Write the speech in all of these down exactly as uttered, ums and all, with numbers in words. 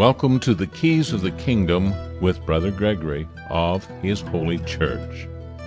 Welcome to the Keys of the Kingdom with Brother Gregory of His Holy Church.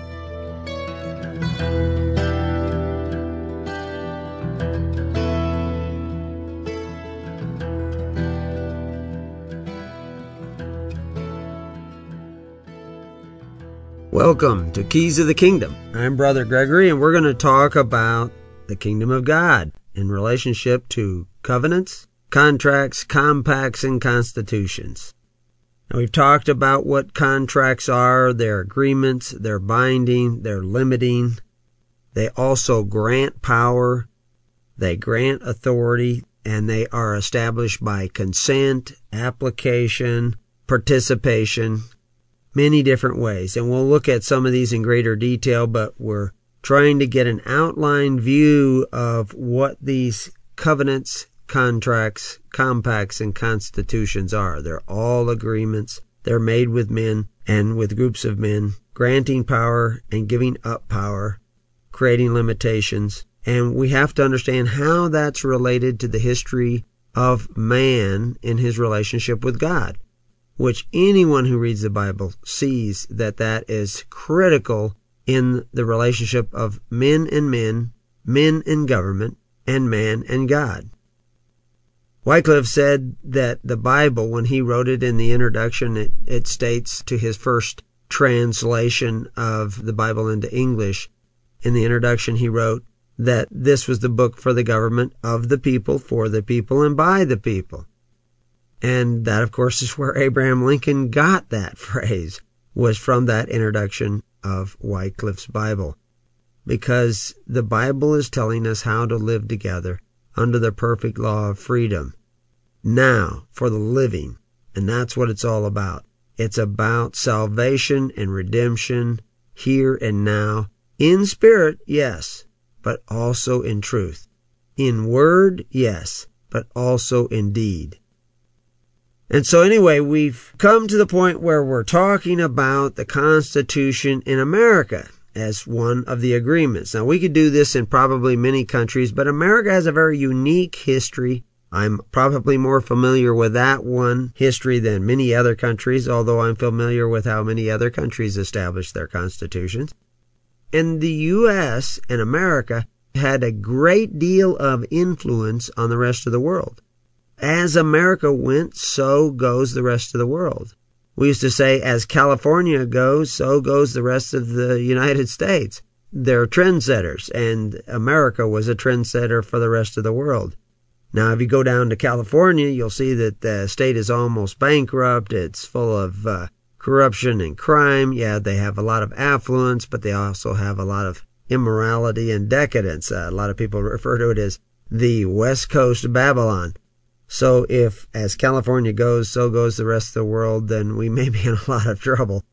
Welcome to Keys of the Kingdom. I'm Brother Gregory, and we're going to talk about the Kingdom of God in relationship to covenants, contracts, compacts, and constitutions. Now, we've talked about what contracts are, their agreements, their binding, their limiting. They also grant power, they grant authority, and they are established by consent, application, participation, many different ways. And we'll look at some of these in greater detail, but we're trying to get an outline view of what these covenants, contracts, compacts, and constitutions are. They're all agreements. They're made with men and with groups of men, granting power and giving up power, creating limitations. And we have to understand how that's related to the history of man in his relationship with God, which anyone who reads the Bible sees that that is critical in the relationship of men and men, men and government, and man and God. Wycliffe said that the Bible, when he wrote it in the introduction, it, it states to his first translation of the Bible into English, in the introduction he wrote that this was the book for the government of the people, for the people, and by the people. And that, of course, is where Abraham Lincoln got that phrase, was from that introduction of Wycliffe's Bible. Because the Bible is telling us how to live together under the perfect law of freedom. Now, for the living. And that's what it's all about. It's about salvation and redemption here and now. In spirit, yes, but also in truth. In word, yes, but also in deed. And so anyway, we've come to the point where we're talking about the Constitution in America as one of the agreements. Now, we could do this in probably many countries, but America has a very unique history. I'm probably more familiar with that one history than many other countries, although I'm familiar with how many other countries established their constitutions. And the U S and America had a great deal of influence on the rest of the world. As America went, so goes the rest of the world. We used to say, as California goes, so goes the rest of the United States. They're trendsetters, and America was a trendsetter for the rest of the world. Now, if you go down to California, you'll see that the state is almost bankrupt. It's full of uh, corruption and crime. Yeah, they have a lot of affluence, but they also have a lot of immorality and decadence. Uh, a lot of people refer to it as the West Coast Babylon. So if, as California goes, so goes the rest of the world, then we may be in a lot of trouble.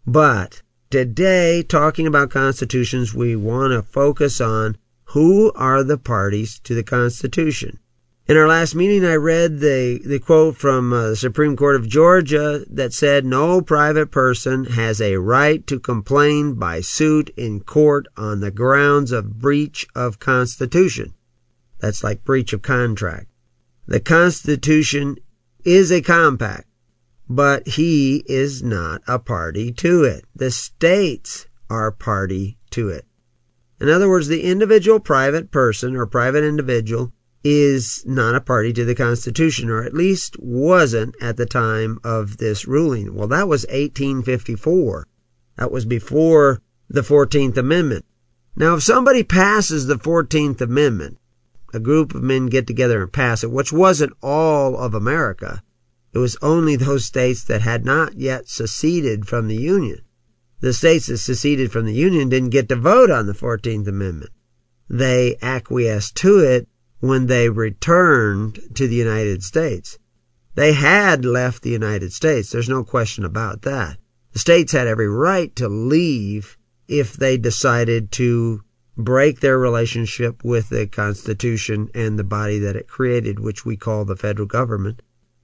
But today, talking about constitutions, we want to focus on who are the parties to the Constitution. In our last meeting, I read the, the quote from uh, the Supreme Court of Georgia that said, "No private person has a right to complain by suit in court on the grounds of breach of Constitution." That's like breach of contract. The Constitution is a compact, but he is not a party to it. The states are party to it. In other words, the individual private person or private individual is not a party to the Constitution, or at least wasn't at the time of this ruling. Well, that was eighteen fifty-four. That was before the fourteenth Amendment. Now, if somebody passes the fourteenth Amendment, a group of men get together and pass it, which wasn't all of America. It was only those states that had not yet seceded from the Union. The states that seceded from the Union didn't get to vote on the fourteenth Amendment. They acquiesced to it when they returned to the United States. They had left the United States. There's no question about that. The states had every right to leave if they decided to break their relationship with the Constitution and the body that it created, which we call the federal government.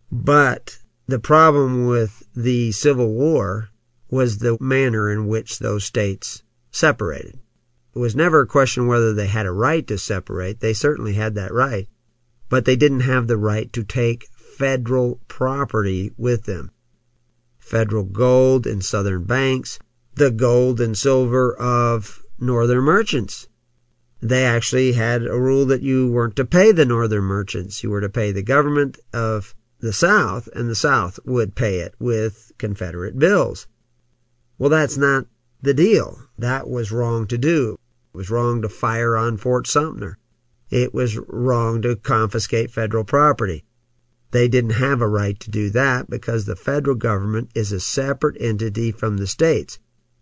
But the problem with the Civil War was the manner in which those states separated. It was never a question whether they had a right to separate. They certainly had that right. But they didn't have the right to take federal property with them. Federal gold in southern banks, the gold and silver of northern merchants. They actually had a rule that you weren't to pay the northern merchants. You were to pay the government of the South, and the South would pay it with Confederate bills. Well, that's not the deal. That was wrong to do. It was wrong to fire on Fort Sumter. It was wrong to confiscate federal property. They didn't have a right to do that because the federal government is a separate entity from the states.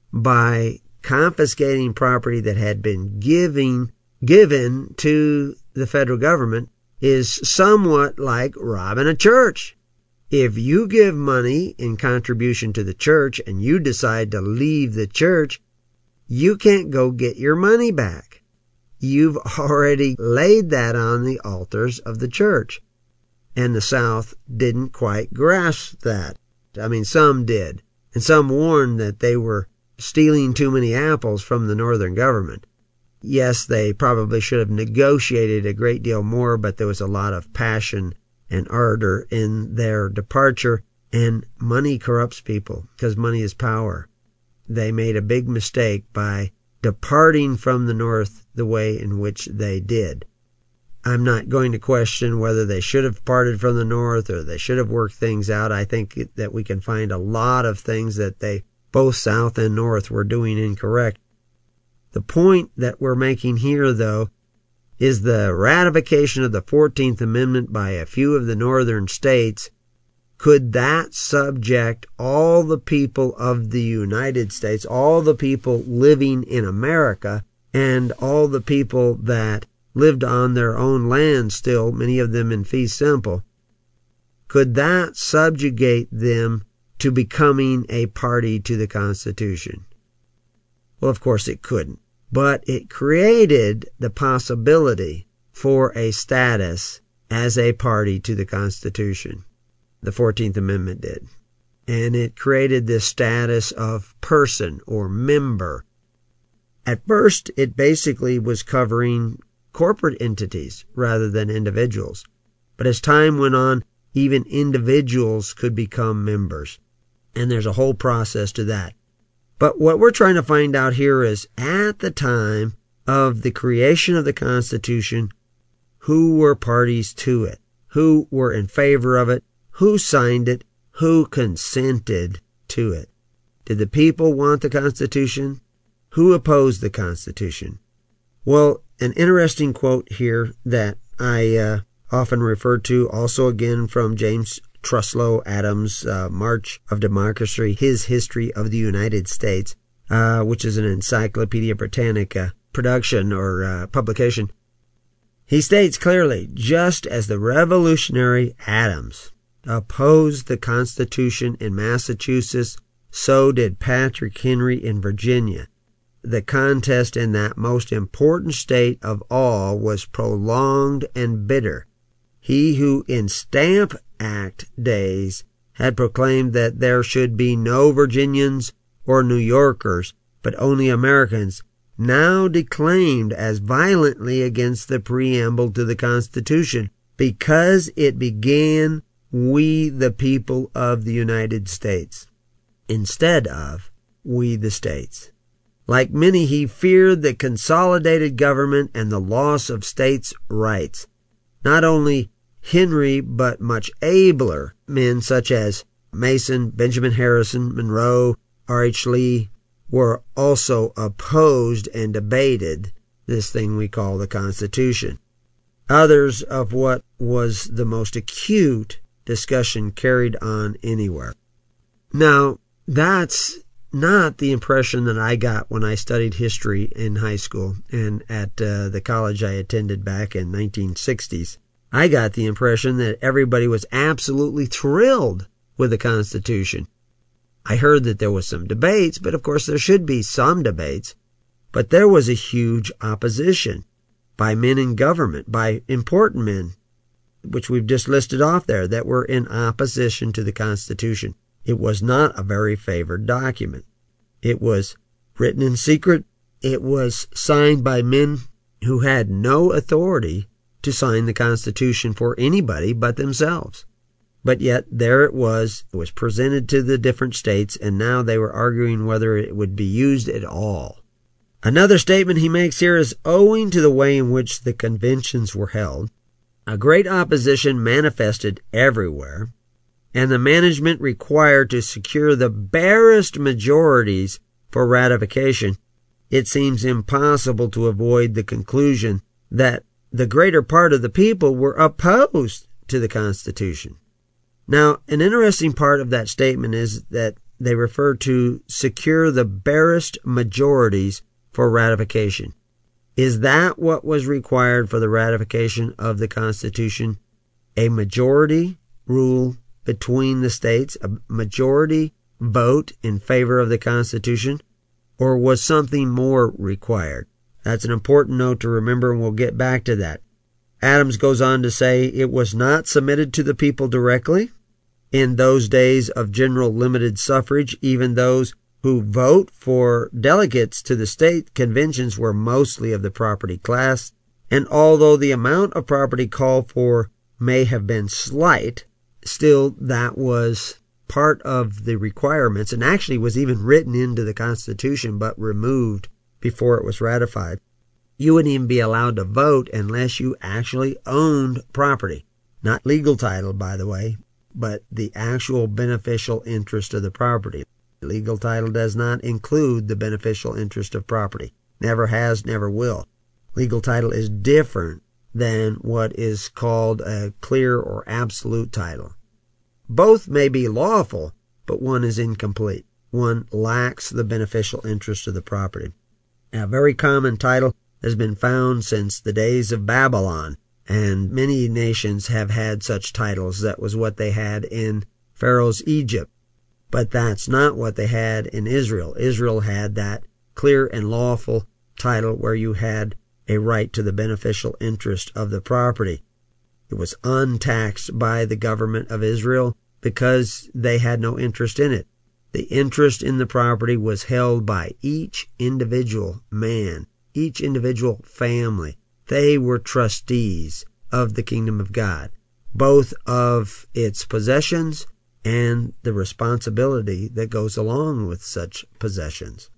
By confiscating property that had been giving, given to the federal government is somewhat like robbing a church. If you give money in contribution to the church and you decide to leave the church, you can't go get your money back. You've already laid that on the altars of the church. And the South didn't quite grasp that. I mean, some did. And some warned that they were stealing too many apples from the northern government. Yes, they probably should have negotiated a great deal more, but there was a lot of passion and ardor in their departure, and money corrupts people because money is power. They made a big mistake by departing from the North the way in which they did. I'm not going to question whether they should have parted from the North or they should have worked things out. I think that we can find a lot of things that they, both South and North, were doing incorrect. The point that we're making here, though, is the ratification of the fourteenth Amendment by a few of the northern states. Could that subject all the people of the United States, all the people living in America, and all the people that lived on their own land still, many of them in fee simple, could that subjugate them to becoming a party to the Constitution? Well, of course it couldn't. But it created the possibility for a status as a party to the Constitution. The fourteenth Amendment did. And it created this status of person or member. At first, it basically was covering corporate entities rather than individuals. But as time went on, even individuals could become members. And there's a whole process to that. But what we're trying to find out here is, at the time of the creation of the Constitution, who were parties to it? Who were in favor of it? Who signed it? Who consented to it? Did the people want the Constitution? Who opposed the Constitution? Well, an interesting quote here that I uh, often refer to, also again from James Truslow Adams' uh, March of Democracy, His History of the United States, uh, which is an Encyclopedia Britannica production or uh, publication. He states clearly, just as the revolutionary Adams opposed the Constitution in Massachusetts, so did Patrick Henry in Virginia. The contest in that most important state of all was prolonged and bitter. He who in Stamp Act days had proclaimed that there should be no Virginians or New Yorkers, but only Americans, now declaimed as violently against the preamble to the Constitution, because it began, "We the people of the United States," instead of "We the states." Like many, he feared the consolidated government and the loss of states' rights. Not only Henry, but much abler men such as Mason, Benjamin Harrison, Monroe, R H Lee were also opposed and debated this thing we call the Constitution. Others of what was the most acute discussion carried on anywhere. Now, that's not the impression that I got when I studied history in high school and at uh, the college I attended back in nineteen sixties. I got the impression that everybody was absolutely thrilled with the Constitution. I heard that there was some debates, but of course there should be some debates. But there was a huge opposition by men in government, by important men, which we've just listed off there, that were in opposition to the Constitution. It was not a very favored document. It was written in secret. It was signed by men who had no authority to sign the Constitution for anybody but themselves. But yet there it was. It was presented to the different states, and now they were arguing whether it would be used at all. Another statement he makes here is, owing to the way in which the conventions were held, a great opposition manifested everywhere, and the management required to secure the barest majorities for ratification. It seems impossible to avoid the conclusion that the greater part of the people were opposed to the Constitution. Now, an interesting part of that statement is that they refer to secure the barest majorities for ratification. Is that what was required for the ratification of the Constitution? A majority rule between the states, a majority vote in favor of the Constitution, or was something more required? That's an important note to remember, and we'll get back to that. Adams goes on to say it was not submitted to the people directly. In those days of general limited suffrage, even those who vote for delegates to the state conventions were mostly of the property class, and although the amount of property called for may have been slight, still that was part of the requirements, and actually was even written into the Constitution but removed before it was ratified. You wouldn't even be allowed to vote unless you actually owned property. Not legal title, by the way, but the actual beneficial interest of the property. Legal title does not include the beneficial interest of property. Never has, never will. Legal title is different than what is called a clear or absolute title. Both may be lawful, but one is incomplete. One lacks the beneficial interest of the property. A very common title has been found since the days of Babylon, and many nations have had such titles. That was what they had in Pharaoh's Egypt. But that's not what they had in Israel. Israel had that clear and lawful title where you had a right to the beneficial interest of the property. It was untaxed by the government of Israel because they had no interest in it. The interest in the property was held by each individual man, each individual family. They were trustees of the kingdom of God, both of its possessions and the responsibility that goes along with such possessions.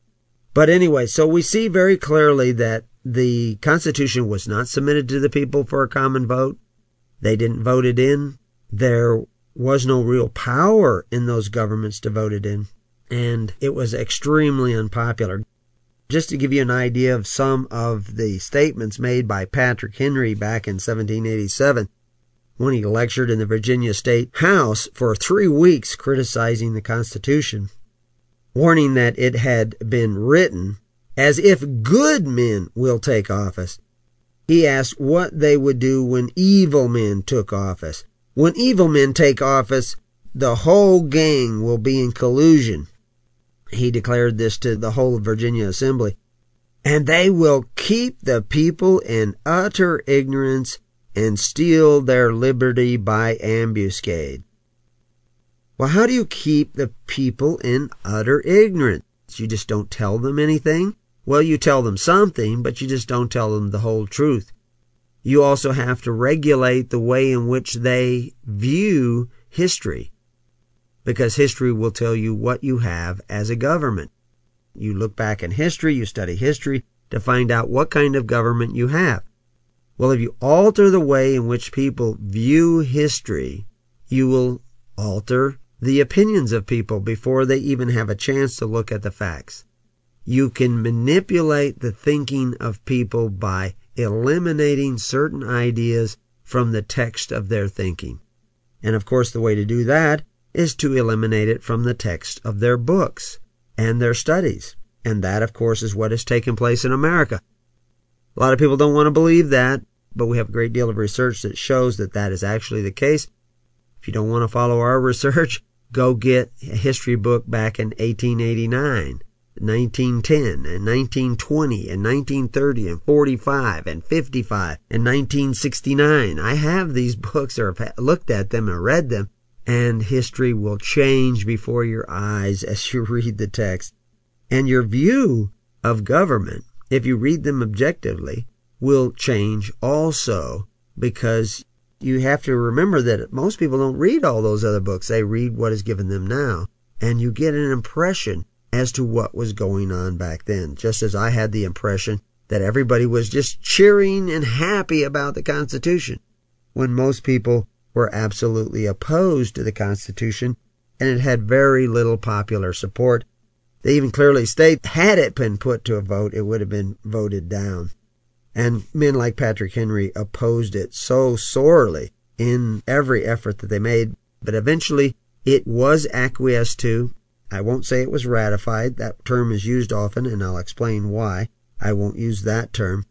But anyway, so we see very clearly that the Constitution was not submitted to the people for a common vote. They didn't vote it in. There was no real power in those governments to vote it in, and it was extremely unpopular. Just to give you an idea of some of the statements made by Patrick Henry back in seventeen eighty-seven, when he lectured in the Virginia State House for three weeks criticizing the Constitution, warning that it had been written as if good men will take office. He asked what they would do when evil men took office. When evil men take office, the whole gang will be in collusion. He declared this to the whole Virginia Assembly. And they will keep the people in utter ignorance and steal their liberty by ambuscade. Well, how do you keep the people in utter ignorance? You just don't tell them anything? Well, you tell them something, but you just don't tell them the whole truth. You also have to regulate the way in which they view history, because history will tell you what you have as a government. You look back in history, you study history to find out what kind of government you have. Well, if you alter the way in which people view history, you will alter the opinions of people before they even have a chance to look at the facts. You can manipulate the thinking of people by eliminating certain ideas from the text of their thinking. And of course, the way to do that is to eliminate it from the text of their books and their studies. And that, of course, is what has taken place in America. A lot of people don't want to believe that, but we have a great deal of research that shows that that is actually the case. If you don't want to follow our research, go get a history book back in eighteen eighty-nine, nineteen ten, and nineteen twenty, and nineteen thirty, and forty-five, and fifty-five, and nineteen sixty-nine. I have these books, or have looked at them and read them, and history will change before your eyes as you read the text. And your view of government, if you read them objectively, will change also, because you have to remember that most people don't read all those other books. They read what is given them now. And you get an impression as to what was going on back then, just as I had the impression that everybody was just cheering and happy about the Constitution, when most people were absolutely opposed to the Constitution, and it had very little popular support. They even clearly state, had it been put to a vote, it would have been voted down. And men like Patrick Henry opposed it so sorely in every effort that they made, but eventually it was acquiesced to. I won't say it was ratified. That term is used often, and I'll explain why. I won't use that term.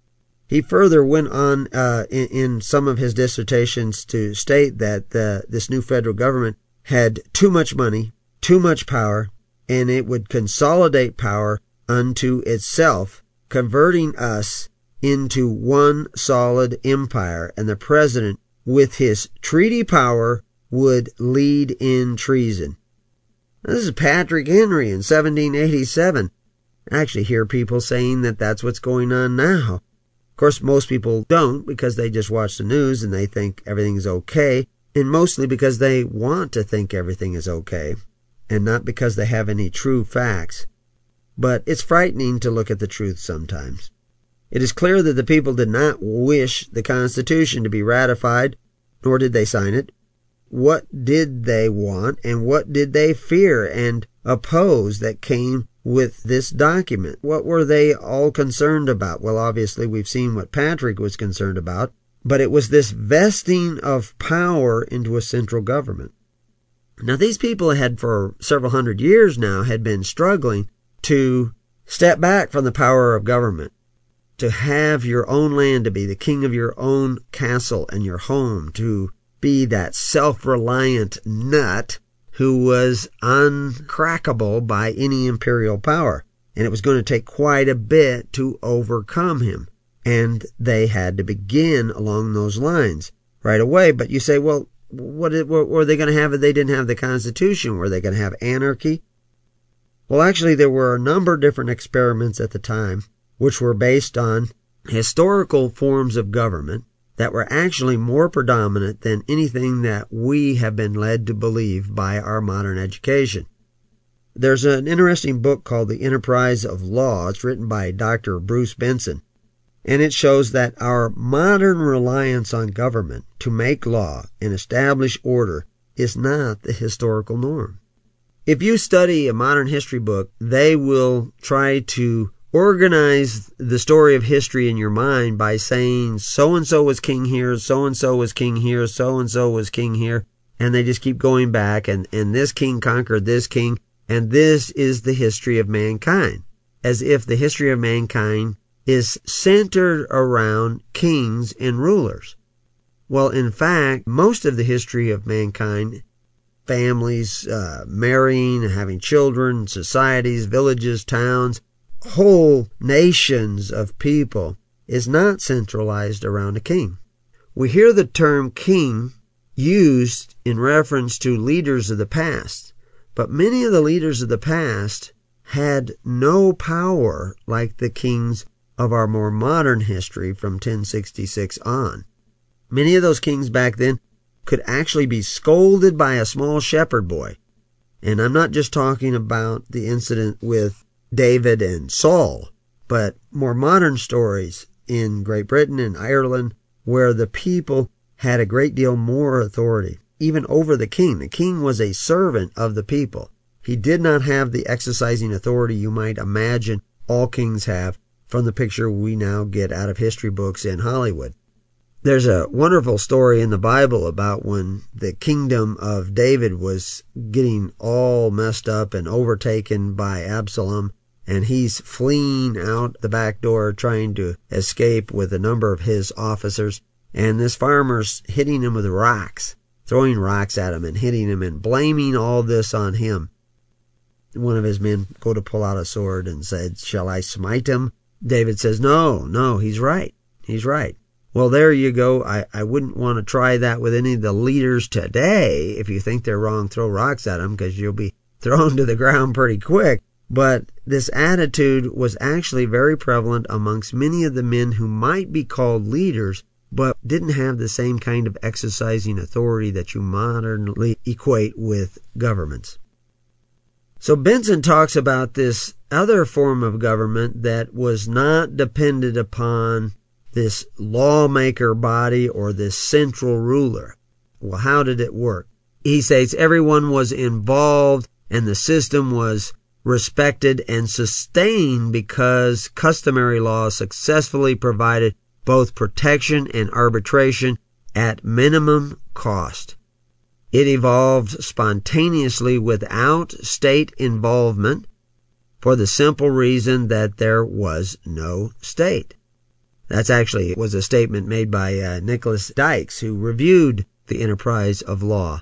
He further went on uh, in, in some of his dissertations to state that the, this new federal government had too much money, too much power, and it would consolidate power unto itself, converting us into one solid empire, and the president, with his treaty power, would lead in treason. This is Patrick Henry in seventeen eighty-seven. I actually hear people saying that that's what's going on now. Of course, most people don't, because they just watch the news and they think everything's okay, and mostly because they want to think everything is okay, and not because they have any true facts. But it's frightening to look at the truth sometimes. It is clear that the people did not wish the Constitution to be ratified, nor did they sign it. What did they want, and what did they fear and oppose that came with this document? What were they all concerned about? Well, obviously we've seen what Patrick was concerned about, but it was this vesting of power into a central government. Now, these people had for several hundred years now had been struggling to step back from the power of government, to have your own land, to be the king of your own castle and your home, to be that self-reliant nut who was uncrackable by any imperial power. And it was going to take quite a bit to overcome him. And they had to begin along those lines right away. But you say, well, what, what were they going to have if they didn't have the Constitution? Were they going to have anarchy? Well, actually, there were a number of different experiments at the time which were based on historical forms of government that were actually more predominant than anything that we have been led to believe by our modern education. There's an interesting book called The Enterprise of Law. It's written by Doctor Bruce Benson, and it shows that our modern reliance on government to make law and establish order is not the historical norm. If you study a modern history book, they will try to organize the story of history in your mind by saying so-and-so was king here, so-and-so was king here, so-and-so was king here, and they just keep going back, and, and this king conquered this king, and this is the history of mankind, as if the history of mankind is centered around kings and rulers. Well, in fact, most of the history of mankind, families, uh, marrying, having children, societies, villages, towns, whole nations of people, is not centralized around a king. We hear the term king used in reference to leaders of the past, but many of the leaders of the past had no power like the kings of our more modern history from ten sixty-six on. Many of those kings back then could actually be scolded by a small shepherd boy. And I'm not just talking about the incident with David and Saul, but more modern stories in Great Britain and Ireland where the people had a great deal more authority, even over the king. The king was a servant of the people. He did not have the exercising authority you might imagine all kings have from the picture we now get out of history books in Hollywood. There's a wonderful story in the Bible about when the kingdom of David was getting all messed up and overtaken by Absalom, and he's fleeing out the back door trying to escape with a number of his officers, and this farmer's hitting him with rocks, throwing rocks at him and hitting him and blaming all this on him. One of his men go to pull out a sword and said, "Shall I smite him?" David says, no, no, he's right. He's right. Well, there you go. I, I wouldn't want to try that with any of the leaders today. If you think they're wrong, throw rocks at them, because you'll be thrown to the ground pretty quick. But this attitude was actually very prevalent amongst many of the men who might be called leaders but didn't have the same kind of exercising authority that you modernly equate with governments. So Benson talks about this other form of government that was not dependent upon this lawmaker body or this central ruler. Well, how did it work? He says everyone was involved and the system was respected and sustained because customary law successfully provided both protection and arbitration at minimum cost. It evolved spontaneously without state involvement for the simple reason that there was no state. That's actually was a statement made by uh, Nicholas Dykes, who reviewed the enterprise of law.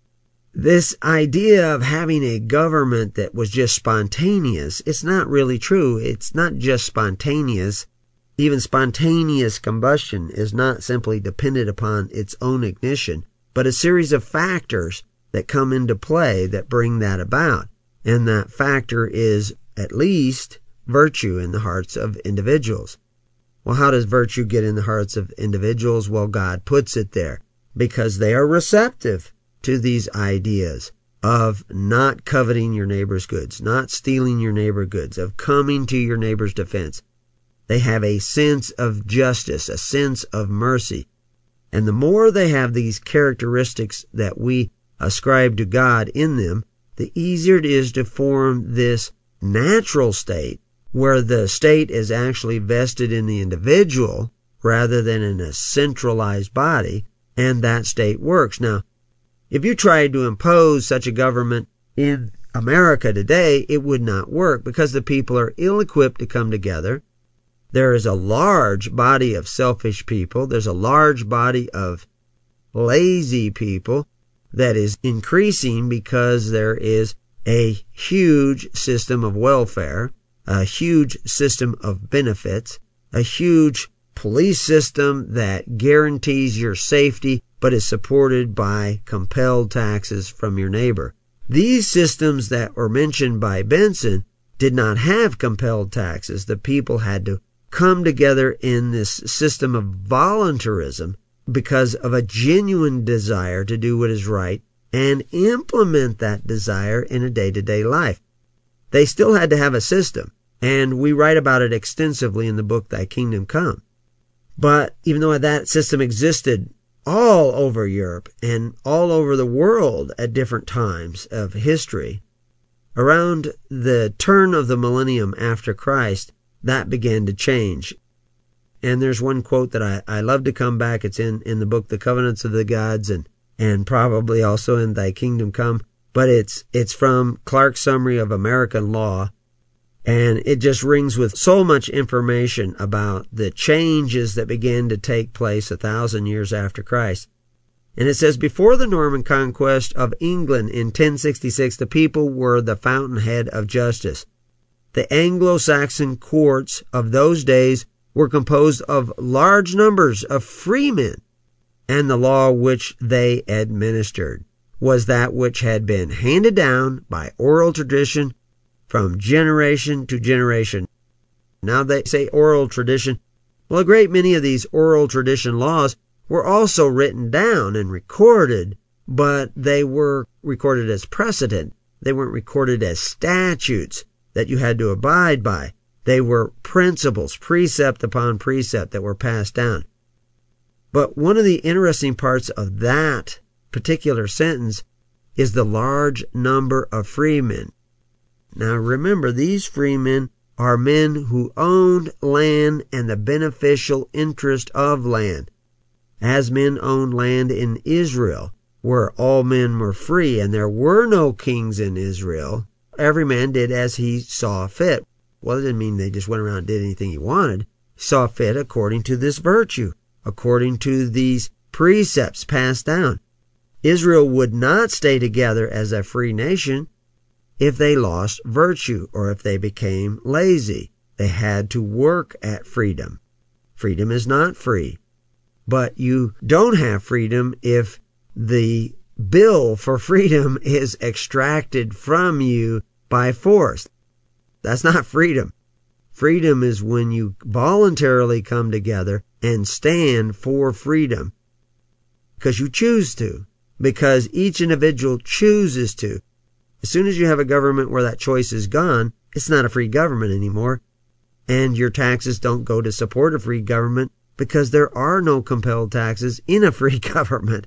This idea of having a government that was just spontaneous, it's not really true. It's not just spontaneous. Even spontaneous combustion is not simply dependent upon its own ignition, but a series of factors that come into play that bring that about. And that factor is at least virtue in the hearts of individuals. Well, how does virtue get in the hearts of individuals? Well, God puts it there because they are receptive to these ideas of not coveting your neighbor's goods, not stealing your neighbor's goods, of coming to your neighbor's defense. They have a sense of justice, a sense of mercy. And the more they have these characteristics that we ascribe to God in them, the easier it is to form this natural state where the state is actually vested in the individual rather than in a centralized body, and that state works. Now, if you tried to impose such a government in America today, it would not work because the people are ill-equipped to come together. There is a large body of selfish people. There's a large body of lazy people that is increasing because there is a huge system of welfare, a huge system of benefits, a huge police system that guarantees your safety but is supported by compelled taxes from your neighbor. These systems that were mentioned by Benson did not have compelled taxes. The people had to come together in this system of voluntarism because of a genuine desire to do what is right and implement that desire in a day-to-day life. They still had to have a system, and we write about it extensively in the book Thy Kingdom Come. But even though that system existed all over Europe and all over the world at different times of history, around the turn of the millennium after Christ, that began to change. And there's one quote that I, I love to come back. It's in, in the book, The Covenants of the Gods, and, and probably also in Thy Kingdom Come. But it's, it's from Clark's Summary of American Law. And it just rings with so much information about the changes that began to take place a thousand years after Christ. And it says, before the Norman conquest of England in ten sixty-six, the people were the fountainhead of justice. The Anglo-Saxon courts of those days were composed of large numbers of freemen, and the law which they administered was that which had been handed down by oral tradition from generation to generation. Now they say oral tradition. Well, a great many of these oral tradition laws were also written down and recorded, but they were recorded as precedent. They weren't recorded as statutes that you had to abide by. They were principles, precept upon precept, that were passed down. But one of the interesting parts of that particular sentence is the large number of freemen. Now remember, these freemen are men who owned land and the beneficial interest of land, as men owned land in Israel, where all men were free, and there were no kings in Israel. Every man did as he saw fit. Well, it didn't mean they just went around and did anything he wanted. He saw fit according to this virtue, according to these precepts passed down. Israel would not stay together as a free nation if they lost virtue or if they became lazy. They had to work at freedom. Freedom is not free. But you don't have freedom if the bill for freedom is extracted from you by force. That's not freedom. Freedom is when you voluntarily come together and stand for freedom. Because you choose to. Because each individual chooses to. As soon as you have a government where that choice is gone, it's not a free government anymore. And your taxes don't go to support a free government because there are no compelled taxes in a free government.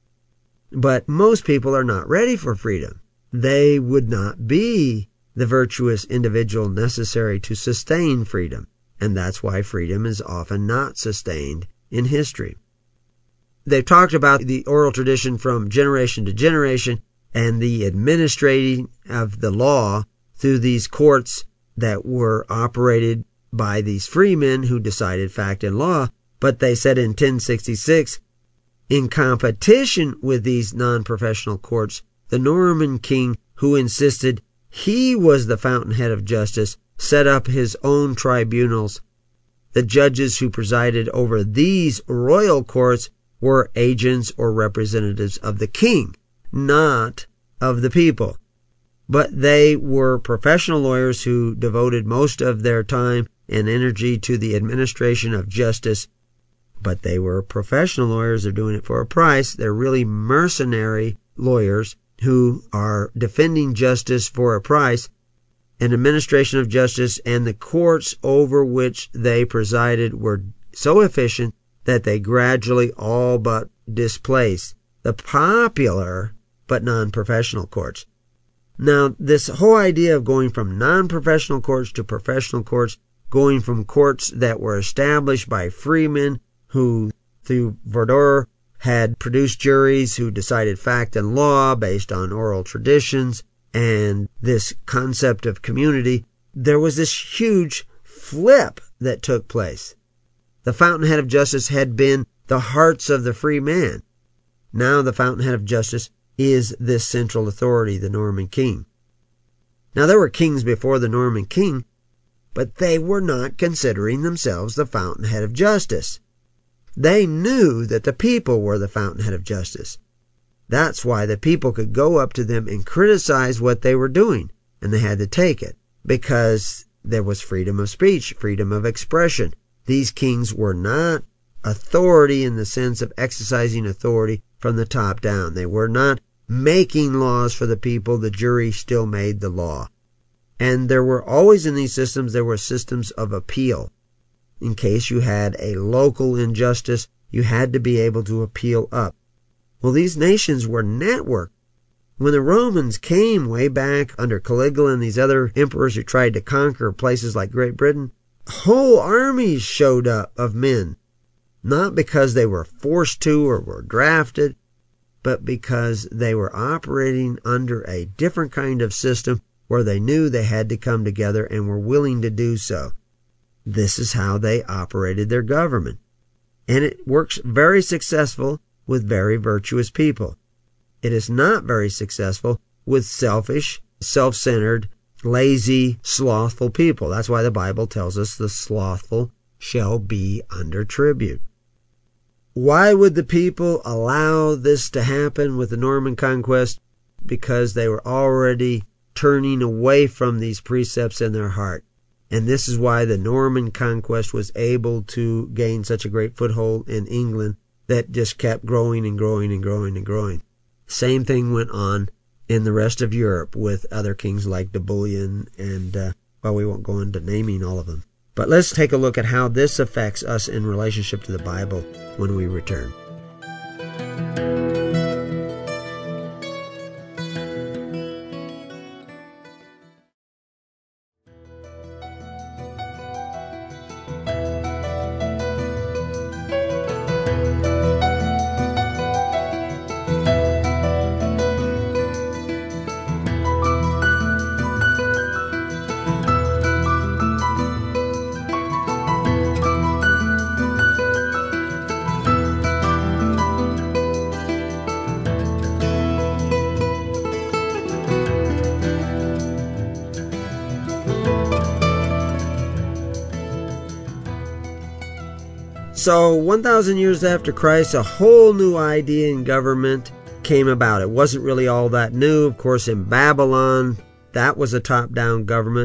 But most people are not ready for freedom. They would not be the virtuous individual necessary to sustain freedom. And that's why freedom is often not sustained in history. They've talked about the oral tradition from generation to generation and the administrating of the law through these courts that were operated by these freemen who decided fact and law. But they said in ten sixty-six, in competition with these non-professional courts, the Norman king, who insisted he was the fountainhead of justice, set up his own tribunals. The judges who presided over these royal courts were agents or representatives of the king, not of the people. But they were professional lawyers who devoted most of their time and energy to the administration of justice. But they were professional lawyers. They're doing it for a price. They're really mercenary lawyers who are defending justice for a price. An administration of justice and the courts over which they presided were so efficient that they gradually all but displaced the popular but non-professional courts. Now, this whole idea of going from non-professional courts to professional courts, going from courts that were established by freemen who, through verdure, had produced juries who decided fact and law based on oral traditions, and this concept of community, there was this huge flip that took place. The fountainhead of justice had been the hearts of the free man. Now the fountainhead of justice is this central authority, the Norman king. Now there were kings before the Norman king, but they were not considering themselves the fountainhead of justice. They knew that the people were the fountainhead of justice. That's why the people could go up to them and criticize what they were doing, and they had to take it, because there was freedom of speech, freedom of expression. These kings were not authority in the sense of exercising authority from the top down. They were not making laws for the people. The jury still made the law. And there were always in these systems, there were systems of appeal. In case you had a local injustice, you had to be able to appeal up. Well, these nations were networked. When the Romans came way back under Caligula and these other emperors who tried to conquer places like Great Britain, whole armies showed up of men, not because they were forced to or were drafted, but because they were operating under a different kind of system where they knew they had to come together and were willing to do so. This is how they operated their government. And it works very successful with very virtuous people. It is not very successful with selfish, self-centered, lazy, slothful people. That's why the Bible tells us the slothful shall be under tribute. Why would the people allow this to happen with the Norman conquest? Because they were already turning away from these precepts in their heart. And this is why the Norman conquest was able to gain such a great foothold in England that just kept growing and growing and growing and growing. Same thing went on in the rest of Europe with other kings like Napoleon and, uh, well, we won't go into naming all of them. But let's take a look at how this affects us in relationship to the Bible when we return. So one thousand years after Christ, a whole new idea in government came about. It wasn't really all that new. Of course, in Babylon, that was a top-down government.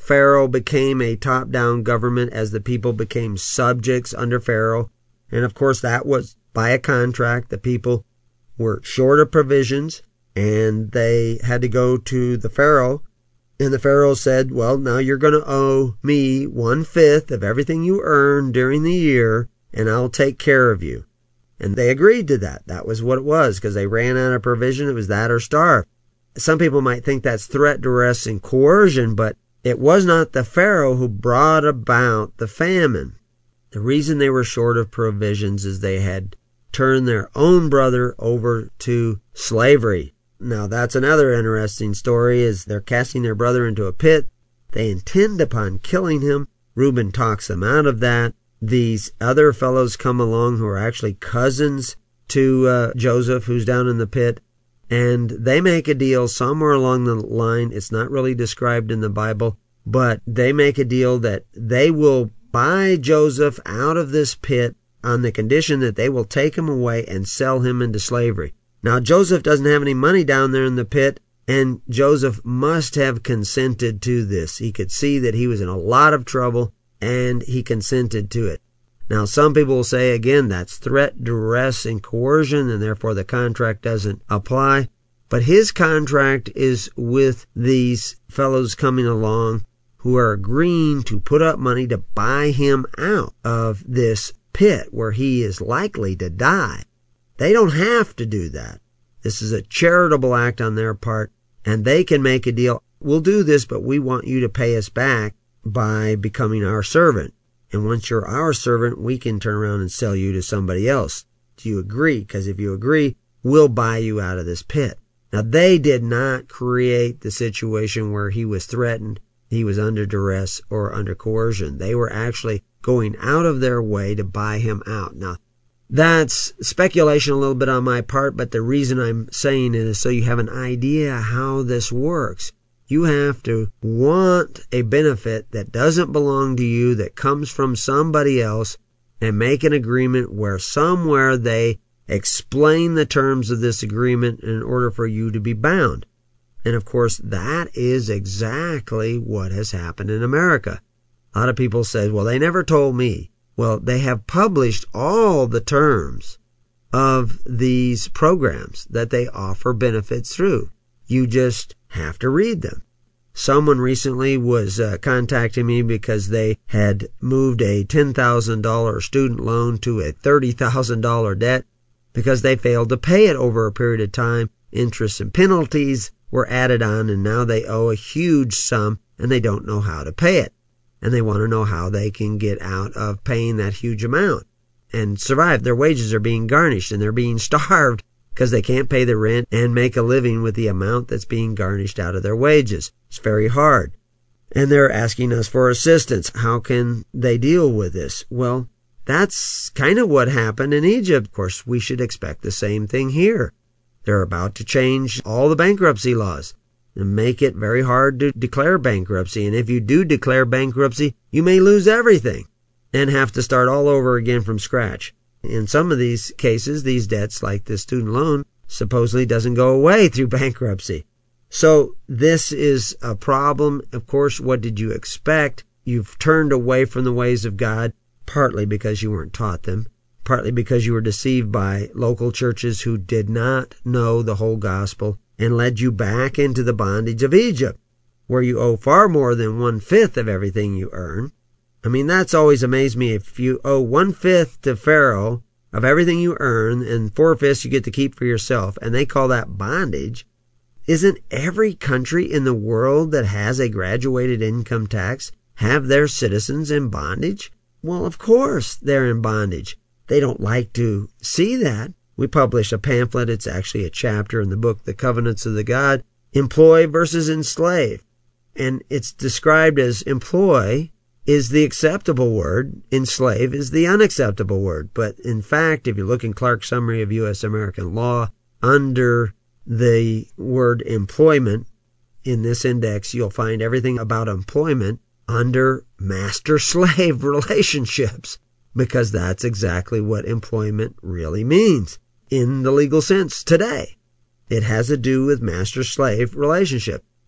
Pharaoh became a top-down government as the people became subjects under Pharaoh. And of course, that was by a contract. The people were short of provisions, and they had to go to the Pharaoh. And the Pharaoh said, well, now you're going to owe me one-fifth of everything you earned during the year, and I'll take care of you. And they agreed to that. That was what it was, because they ran out of provision. It was that or starve. Some people might think that's threat, duress, and coercion, but it was not the Pharaoh who brought about the famine. The reason they were short of provisions is they had turned their own brother over to slavery. Now, that's another interesting story, is they're casting their brother into a pit. They intend upon killing him. Reuben talks them out of that. These other fellows come along who are actually cousins to uh, Joseph, who's down in the pit, and they make a deal somewhere along the line. It's not really described in the Bible, but they make a deal that they will buy Joseph out of this pit on the condition that they will take him away and sell him into slavery. Now, Joseph doesn't have any money down there in the pit, and Joseph must have consented to this. He could see that he was in a lot of trouble, and he consented to it. Now, some people will say, again, that's threat, duress, and coercion, and therefore the contract doesn't apply. But his contract is with these fellows coming along who are agreeing to put up money to buy him out of this pit where he is likely to die. They don't have to do that. This is a charitable act on their part, and they can make a deal. We'll do this, but we want you to pay us back by becoming our servant. And once you're our servant, we can turn around and sell you to somebody else. Do you agree? Because if you agree, we'll buy you out of this pit. Now, they did not create the situation where he was threatened, he was under duress, or under coercion. They were actually going out of their way to buy him out. Now, that's speculation a little bit on my part, but the reason I'm saying it is so you have an idea how this works. You have to want a benefit that doesn't belong to you, that comes from somebody else, and make an agreement where somewhere they explain the terms of this agreement in order for you to be bound. And of course, that is exactly what has happened in America. A lot of people say, well, they never told me. Well, they have published all the terms of these programs that they offer benefits through. You just have to read them. Someone recently was uh, contacting me because they had moved a ten thousand dollars student loan to a thirty thousand dollars debt because they failed to pay it over a period of time. Interest and penalties were added on, and now they owe a huge sum, and they don't know how to pay it. And they want to know how they can get out of paying that huge amount and survive. Their wages are being garnished, and they're being starved because they can't pay the rent and make a living with the amount that's being garnished out of their wages. It's very hard. And they're asking us for assistance. How can they deal with this? Well, that's kind of what happened in Egypt. Of course, we should expect the same thing here. They're about to change all the bankruptcy laws and make it very hard to declare bankruptcy. And if you do declare bankruptcy, you may lose everything and have to start all over again from scratch. In some of these cases, these debts, like the student loan, supposedly doesn't go away through bankruptcy. So this is a problem. Of course, what did you expect? You've turned away from the ways of God, partly because you weren't taught them, partly because you were deceived by local churches who did not know the whole gospel and led you back into the bondage of Egypt, where you owe far more than one-fifth of everything you earn. I mean, that's always amazed me. If you owe one-fifth to Pharaoh of everything you earn and four-fifths you get to keep for yourself, and they call that bondage, isn't every country in the world that has a graduated income tax have their citizens in bondage? Well, of course they're in bondage. They don't like to see that. We publish a pamphlet. It's actually a chapter in the book, The Covenants of the God, Employ versus Enslave. And it's described as employ is the acceptable word, enslave is the unacceptable word. But in fact, if you look in Clark's Summary of U S American Law, under the word employment in this index, you'll find everything about employment under master-slave relationships, because that's exactly what employment really means in the legal sense today. It has to do with master-slave relationship.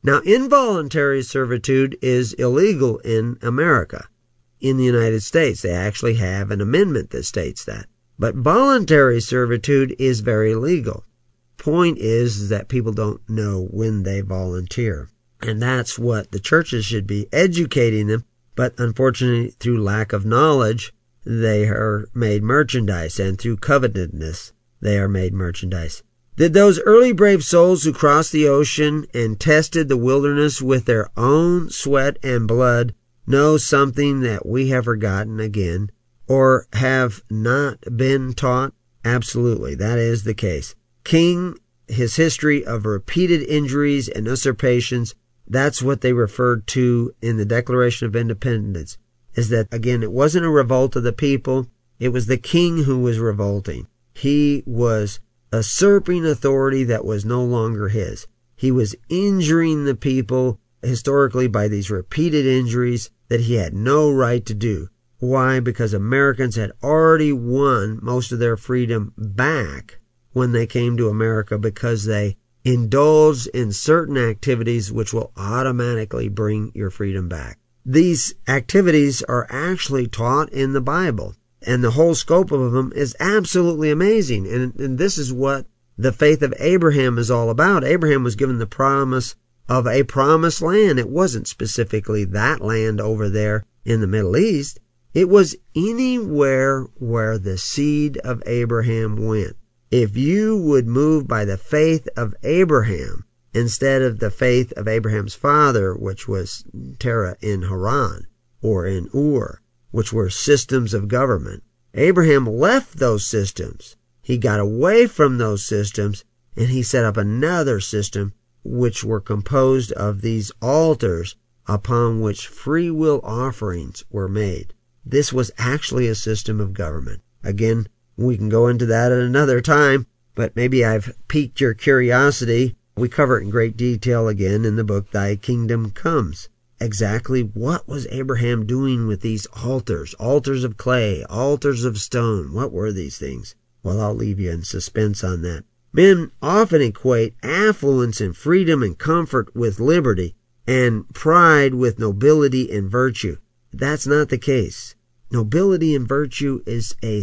Now, involuntary servitude is illegal in America. In the United States, they actually have an amendment that states that. But voluntary servitude is very legal. Point is that people don't know when they volunteer. And that's what the churches should be educating them. But unfortunately, through lack of knowledge, they are made merchandise. And through covetousness, they are made merchandise. Did those early brave souls who crossed the ocean and tested the wilderness with their own sweat and blood know something that we have forgotten again, or have not been taught? Absolutely, that is the case. King, his history of repeated injuries and usurpations, that's what they referred to in the Declaration of Independence, is that, again, it wasn't a revolt of the people, it was the king who was revolting. He was usurping authority that was no longer his. He was injuring the people historically by these repeated injuries that he had no right to do. Why? Because Americans had already won most of their freedom back when they came to America, because they indulged in certain activities which will automatically bring your freedom back. These activities are actually taught in the Bible. And the whole scope of them is absolutely amazing. And, and this is what the faith of Abraham is all about. Abraham was given the promise of a promised land. It wasn't specifically that land over there in the Middle East. It was anywhere where the seed of Abraham went. If you would move by the faith of Abraham instead of the faith of Abraham's father, which was Terah in Haran or in Ur, which were systems of government, Abraham left those systems. He got away from those systems, and he set up another system which were composed of these altars upon which free will offerings were made. This was actually a system of government. Again, we can go into that at another time, but maybe I've piqued your curiosity. We cover it in great detail again in the book, Thy Kingdom Comes. Exactly what was Abraham doing with these altars? Altars of clay, altars of stone. What were these things? Well, I'll leave you in suspense on that. Men often equate affluence and freedom and comfort with liberty, and pride with nobility and virtue. That's not the case. Nobility and virtue is a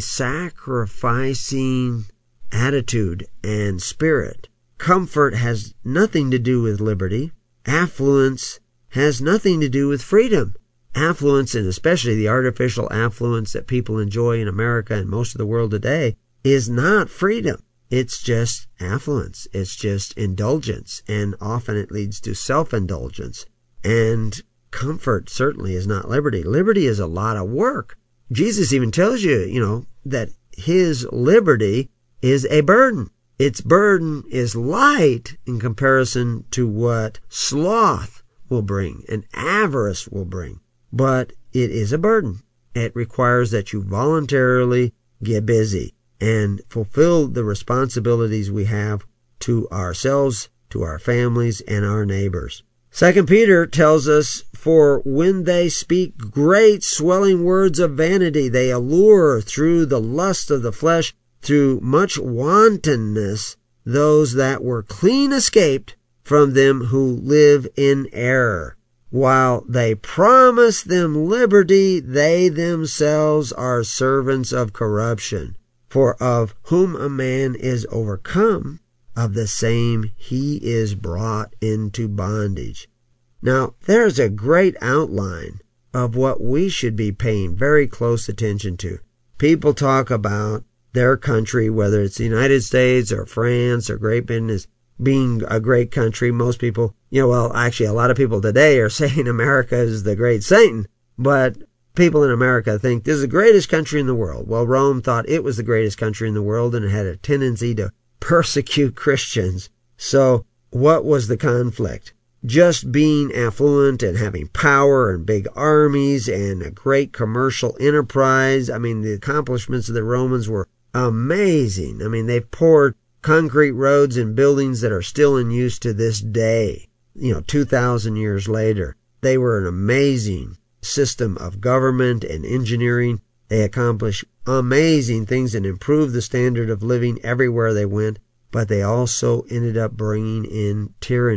sacrificing attitude and spirit. Comfort has nothing to do with liberty. Affluence has nothing to do with freedom. Affluence, and especially the artificial affluence that people enjoy in America and most of the world today, is not freedom. It's just affluence. It's just indulgence, and often it leads to self-indulgence. And comfort certainly is not liberty. Liberty is a lot of work. Jesus even tells you, you know, that his liberty is a burden. Its burden is light in comparison to what sloth will bring and avarice will bring. But it is a burden. It requires that you voluntarily get busy and fulfill the responsibilities we have to ourselves, to our families, and our neighbors. Second Peter tells us, for when they speak great swelling words of vanity, they allure through the lust of the flesh, through much wantonness, those that were clean escaped from them who live in error. While they promise them liberty, they themselves are servants of corruption. For of whom a man is overcome, of the same he is brought into bondage. Now, there's a great outline of what we should be paying very close attention to. People talk about their country, whether it's the United States or France or Great Britain, as being a great country. Most people, you know, well, actually a lot of people today are saying America is the great Satan, but people in America think this is the greatest country in the world. Well, Rome thought it was the greatest country in the world, and it had a tendency to persecute Christians. So what was the conflict? Just being affluent and having power and big armies and a great commercial enterprise. I mean, the accomplishments of the Romans were amazing. I mean, they've poured concrete roads and buildings that are still in use to this day, you know, two thousand years later. They were an amazing system of government and engineering. They accomplished amazing things and improved the standard of living everywhere they went, but they also ended up bringing in tyranny.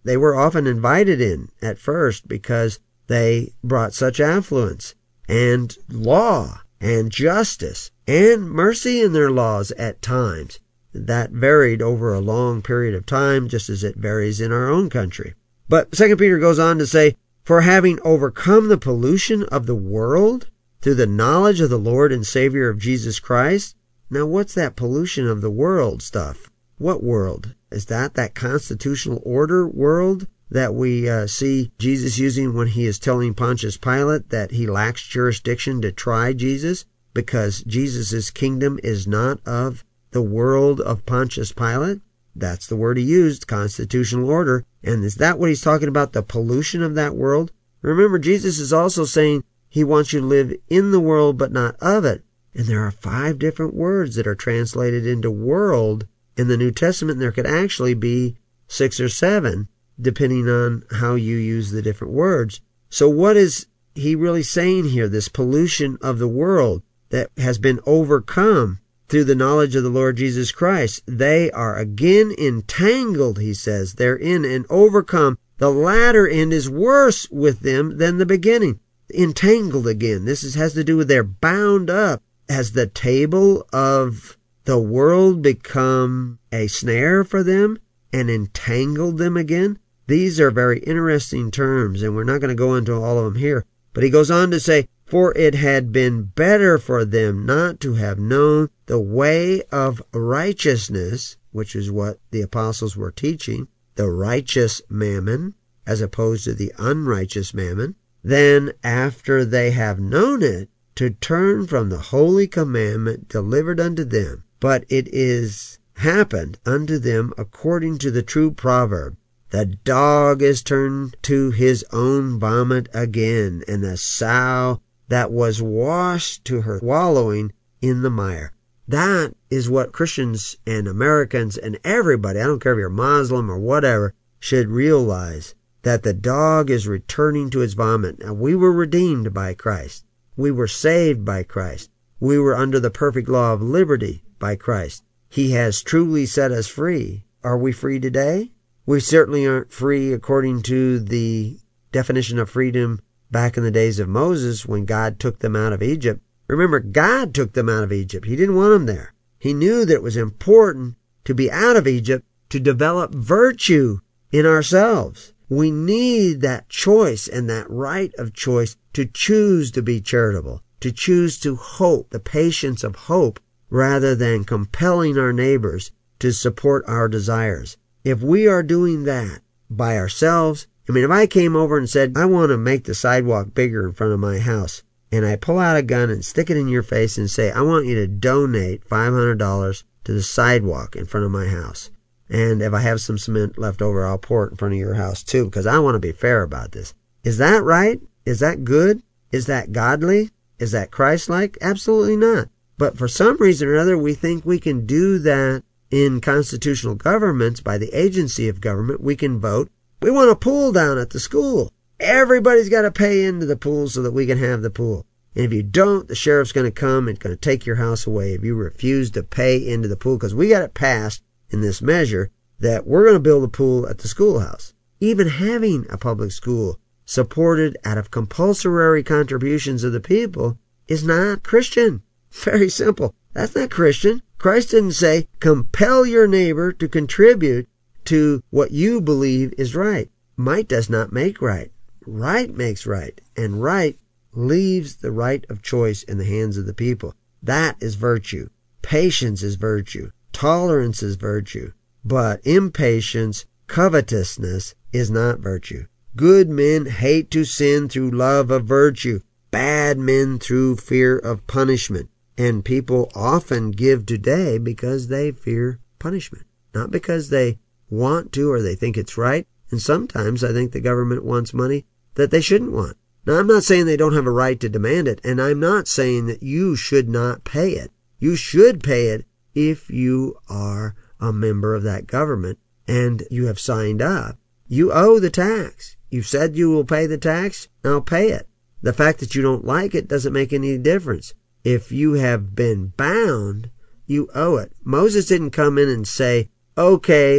They were often invited in at first because they brought such affluence and law and justice and mercy in their laws at times. That varied over a long period of time, just as it varies in our own country. But Second Peter goes on to say, for having overcome the pollution of the world through the knowledge of the Lord and Savior of Jesus Christ. Now, what's that pollution of the world stuff? What world? Is that that constitutional order world that we uh, see Jesus using when he is telling Pontius Pilate that he lacks jurisdiction to try Jesus because Jesus' kingdom is not of the world of Pontius Pilate? That's the word he used, constitutional order. And is that what he's talking about, the pollution of that world? Remember, Jesus is also saying he wants you to live in the world but not of it. And there are five different words that are translated into world in the New Testament, and there could actually be six or seven, depending on how you use the different words. So what is he really saying here, this pollution of the world that has been overcome through the knowledge of the Lord Jesus Christ? They are again entangled, he says. They're in and overcome. The latter end is worse with them than the beginning. Entangled again. This is, has to do with they're bound up. Has the table of the world become a snare for them and entangled them again? These are very interesting terms, and we're not going to go into all of them here. But he goes on to say, for it had been better for them not to have known the way of righteousness, which is what the apostles were teaching, the righteous mammon, as opposed to the unrighteous mammon, than after they have known it, to turn from the holy commandment delivered unto them. But it is happened unto them according to the true proverb, the dog is turned to his own vomit again, and the sow that was washed to her wallowing in the mire. That is what Christians and Americans and everybody, I don't care if you're Muslim or whatever, should realize, that the dog is returning to its vomit. Now, we were redeemed by Christ. We were saved by Christ. We were under the perfect law of liberty by Christ. He has truly set us free. Are we free today? We certainly aren't free according to the definition of freedom back in the days of Moses when God took them out of Egypt. Remember, God took them out of Egypt. He didn't want them there. He knew that it was important to be out of Egypt to develop virtue in ourselves. We need that choice and that right of choice to choose to be charitable, to choose to hope, the patience of hope, rather than compelling our neighbors to support our desires. If we are doing that by ourselves, I mean, if I came over and said, I want to make the sidewalk bigger in front of my house, and I pull out a gun and stick it in your face and say, I want you to donate five hundred dollars to the sidewalk in front of my house. And if I have some cement left over, I'll pour it in front of your house too, because I want to be fair about this. Is that right? Is that good? Is that godly? Is that Christ-like? Absolutely not. But for some reason or other, we think we can do that in constitutional governments by the agency of government. We can vote. We want a pool down at the school. Everybody's got to pay into the pool so that we can have the pool. And if you don't, the sheriff's going to come and going to take your house away if you refuse to pay into the pool, because we got it passed in this measure that we're going to build a pool at the schoolhouse. Even having a public school supported out of compulsory contributions of the people is not Christian. Very simple. That's not Christian. Christ didn't say, compel your neighbor to contribute to what you believe is right. Might does not make right. Right makes right. And right leaves the right of choice in the hands of the people. That is virtue. Patience is virtue. Tolerance is virtue. But impatience, covetousness is not virtue. Good men hate to sin through love of virtue. Bad men through fear of punishment. And people often give today because they fear punishment. Not because they want to or they think it's right. And sometimes I think the government wants money that they shouldn't want. Now, I'm not saying they don't have a right to demand it. And I'm not saying that you should not pay it. You should pay it if you are a member of that government and you have signed up. You owe the tax. You've said you will pay the tax. Now pay it. The fact that you don't like it doesn't make any difference. If you have been bound, you owe it. Moses didn't come in and say, okay,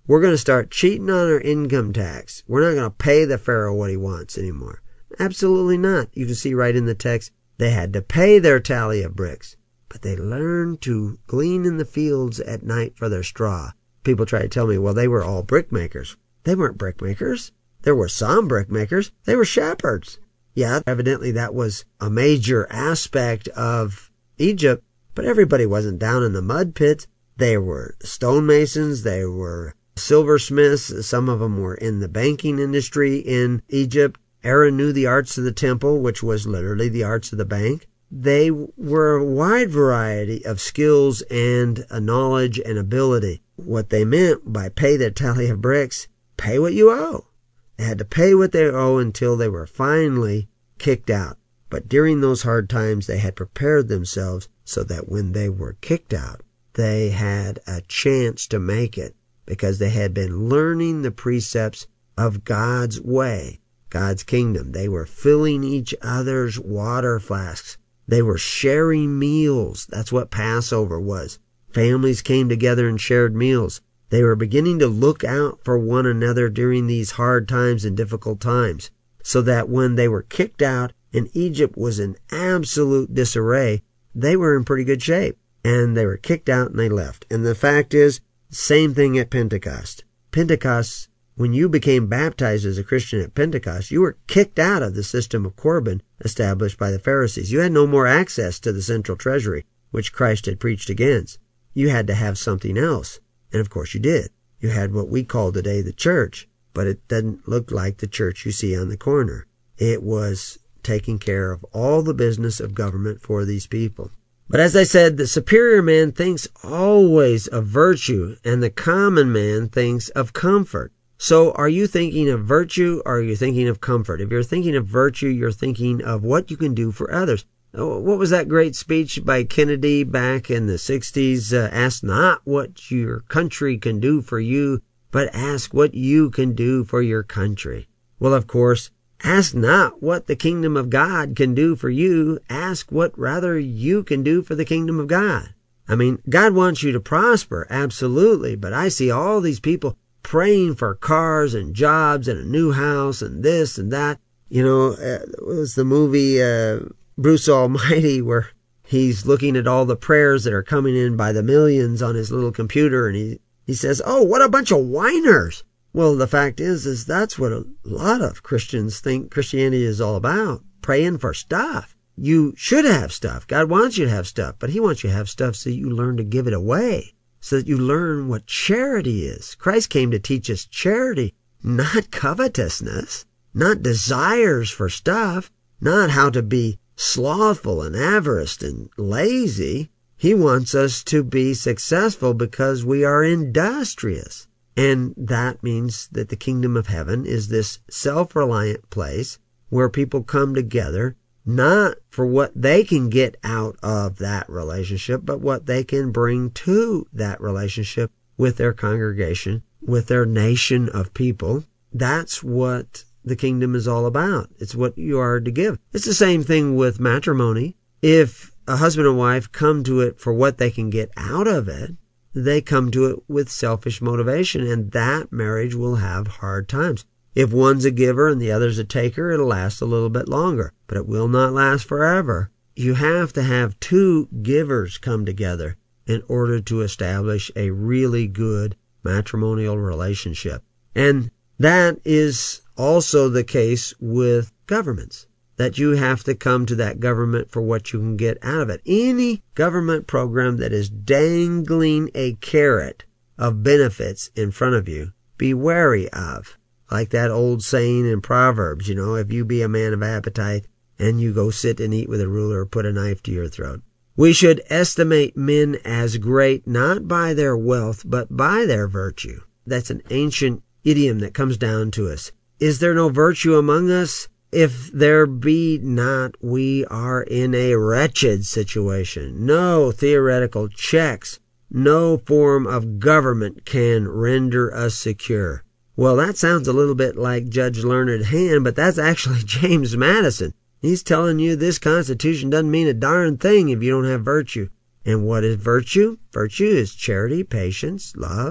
we're going to start cheating on our income tax. We're not going to pay the Pharaoh what he wants anymore. Absolutely not. You can see right in the text, they had to pay their tally of bricks, but they learned to glean in the fields at night for their straw. People try to tell me, well, they were all brick makers. They weren't brick makers. There were some brick makers. They were shepherds. Yeah, evidently that was a major aspect of Egypt, but everybody wasn't down in the mud pits. They were stonemasons. They were silversmiths. Some of them were in the banking industry in Egypt. Aaron knew the arts of the temple, which was literally the arts of the bank. They were a wide variety of skills and a knowledge and ability. What they meant by pay their tally of bricks, pay what you owe. They had to pay what they owe until they were finally kicked out. But during those hard times, they had prepared themselves so that when they were kicked out, they had a chance to make it because they had been learning the precepts of God's way, God's kingdom. They were filling each other's water flasks. They were sharing meals. That's what Passover was. Families came together and shared meals. They were beginning to look out for one another during these hard times and difficult times, so that when they were kicked out and Egypt was in absolute disarray, they were in pretty good shape. And they were kicked out and they left. And the fact is, same thing at Pentecost. Pentecost, when you became baptized as a Christian at Pentecost, you were kicked out of the system of Corban established by the Pharisees. You had no more access to the central treasury, which Christ had preached against. You had to have something else. And of course you did. You had what we call today the church, but it doesn't look like the church you see on the corner. It was taking care of all the business of government for these people. But as I said, the superior man thinks always of virtue, and the common man thinks of comfort. So are you thinking of virtue or are you thinking of comfort? If you're thinking of virtue, you're thinking of what you can do for others. What was that great speech by Kennedy back in the sixties? Uh, ask not what your country can do for you, but ask what you can do for your country. Well, of course, ask not what the kingdom of God can do for you. Ask what rather you can do for the kingdom of God. I mean, God wants you to prosper, absolutely, but I see all these people praying for cars and jobs and a new house and this and that. You know, uh, it was the movie uh, Bruce Almighty where he's looking at all the prayers that are coming in by the millions on his little computer, and he, he says, oh, what a bunch of whiners. Well, the fact is, is that's what a lot of Christians think Christianity is all about, praying for stuff. You should have stuff. God wants you to have stuff, but he wants you to have stuff so you learn to give it away, so that you learn what charity is. Christ came to teach us charity, not covetousness, not desires for stuff, not how to be slothful and avarice and lazy. He wants us to be successful because we are industrious. And that means that the kingdom of heaven is this self-reliant place where people come together, not for what they can get out of that relationship, but what they can bring to that relationship with their congregation, with their nation of people. That's what the kingdom is all about. It's what you are to give. It's the same thing with matrimony. If a husband and wife come to it for what they can get out of it, they come to it with selfish motivation, and that marriage will have hard times. If one's a giver and the other's a taker, it'll last a little bit longer, but it will not last forever. You have to have two givers come together in order to establish a really good matrimonial relationship. And that is also the case with governments, that you have to come to that government for what you can get out of it. Any government program that is dangling a carrot of benefits in front of you, be wary of. Like that old saying in Proverbs, you know, if you be a man of appetite and you go sit and eat with a ruler, put a knife to your throat. We should estimate men as great not by their wealth, but by their virtue. That's an ancient idiom that comes down to us. Is there no virtue among us? If there be not, we are in a wretched situation. No theoretical checks, no form of government can render us secure. Well, that sounds a little bit like Judge Learned Hand, but that's actually James Madison. He's telling you this Constitution doesn't mean a darn thing if you don't have virtue. And what is virtue? Virtue is charity, patience, love,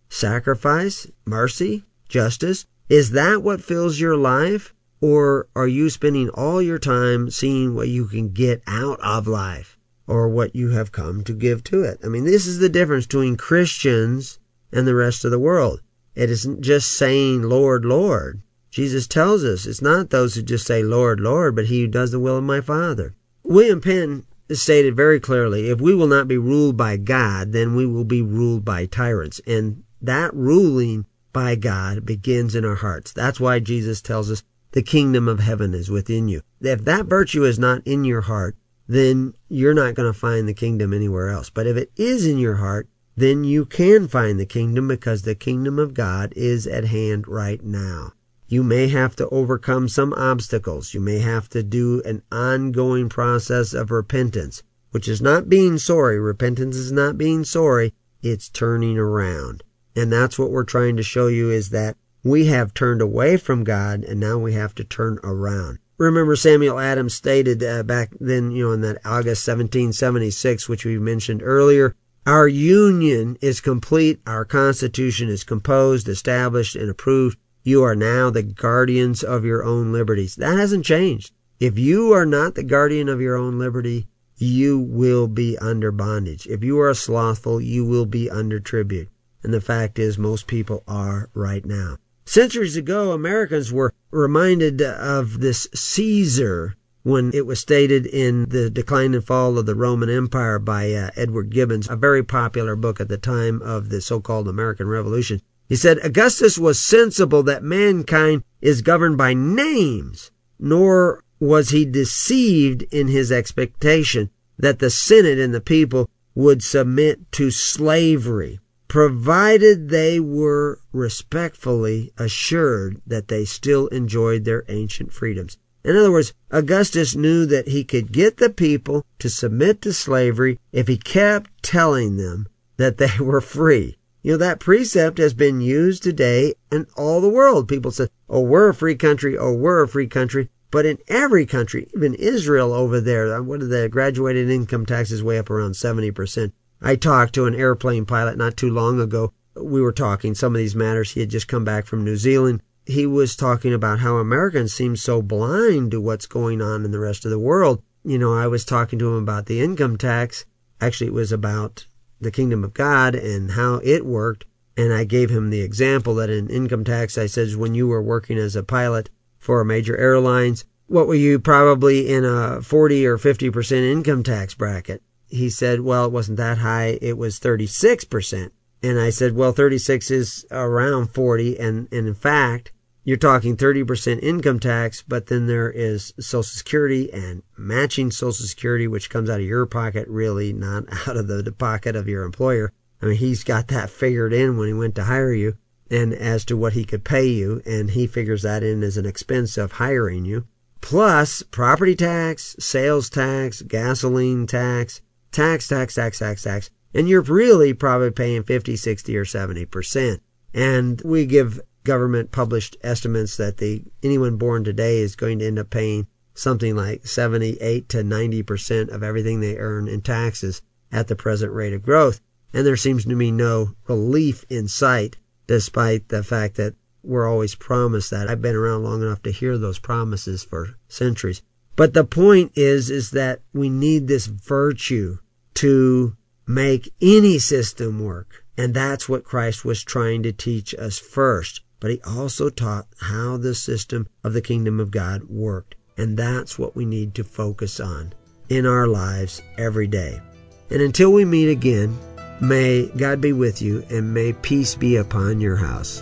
sacrifice, mercy, justice? Is that what fills your life? Or are you spending all your time seeing what you can get out of life or what you have come to give to it? I mean, this is the difference between Christians and the rest of the world. It isn't just saying, Lord, Lord. Jesus tells us it's not those who just say, Lord, Lord, but he who does the will of my Father. William Penn stated very clearly, if we will not be ruled by God, then we will be ruled by tyrants. And that ruling by God begins in our hearts. That's why Jesus tells us the kingdom of heaven is within you. If that virtue is not in your heart, then you're not going to find the kingdom anywhere else. But if it is in your heart, then you can find the kingdom, because the kingdom of God is at hand right now. You may have to overcome some obstacles. You may have to do an ongoing process of repentance, which is not being sorry. Repentance is not being sorry. It's turning around. And that's what we're trying to show you, is that we have turned away from God, and now we have to turn around. Remember, Samuel Adams stated uh, back then, you know, in that August seventeen seventy-six, which we mentioned earlier, our union is complete. Our Constitution is composed, established, and approved. You are now the guardians of your own liberties. That hasn't changed. If you are not the guardian of your own liberty, you will be under bondage. If you are slothful, you will be under tribute. And the fact is, most people are right now. Centuries ago, Americans were reminded of this Caesar when it was stated in The Decline and Fall of the Roman Empire by uh, Edward Gibbons, a very popular book at the time of the so-called American Revolution. He said, Augustus was sensible that mankind is governed by names, nor was he deceived in his expectation that the Senate and the people would submit to slavery, provided they were respectfully assured that they still enjoyed their ancient freedoms. In other words, Augustus knew that he could get the people to submit to slavery if he kept telling them that they were free. You know, that precept has been used today in all the world. People say, oh, we're a free country, oh, we're a free country. But in every country, even Israel over there, what are the graduated income taxes way up around seventy percent. I talked to an airplane pilot not too long ago. We were talking some of these matters. He had just come back from New Zealand. He was talking about how Americans seem so blind to what's going on in the rest of the world. You know, I was talking to him about the income tax. Actually, it was about the kingdom of God and how it worked. And I gave him the example that in income tax, I said, when you were working as a pilot for a major airlines, what were you probably in a forty or fifty percent income tax bracket? He said, well, it wasn't that high. It was thirty-six percent. And I said, well, thirty-six is around forty. And, and in fact, you're talking thirty percent income tax, but then there is Social Security and matching Social Security, which comes out of your pocket, really, not out of the, the pocket of your employer. I mean, he's got that figured in when he went to hire you, and as to what he could pay you, and he figures that in as an expense of hiring you. Plus property tax, sales tax, gasoline tax, tax, tax, tax, tax, tax. And you're really probably paying fifty, sixty, or seventy percent. And we give government published estimates that the anyone born today is going to end up paying something like seventy-eight to ninety percent of everything they earn in taxes at the present rate of growth. And there seems to be no relief in sight, despite the fact that we're always promised that. I've been around long enough to hear those promises for centuries. But the point is, is that we need this virtue to make any system work. And that's what Christ was trying to teach us first. But he also taught how the system of the kingdom of God worked. And that's what we need to focus on in our lives every day. And until we meet again, may God be with you, and may peace be upon your house.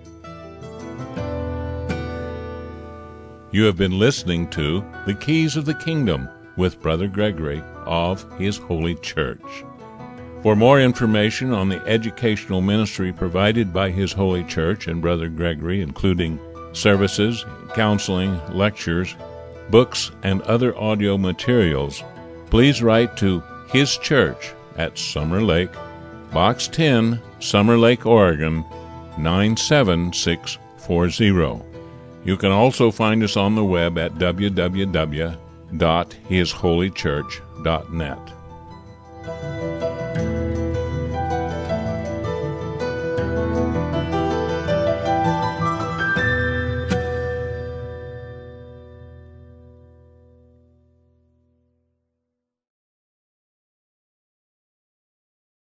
You have been listening to The Keys of the Kingdom with Brother Gregory of His Holy Church. For more information on the educational ministry provided by His Holy Church and Brother Gregory, including services, counseling, lectures, books, and other audio materials, please write to His Church at Summer Lake, Box ten, Summer Lake, Oregon, nine seven six four zero. You can also find us on the web at w w w dot his holy church dot net.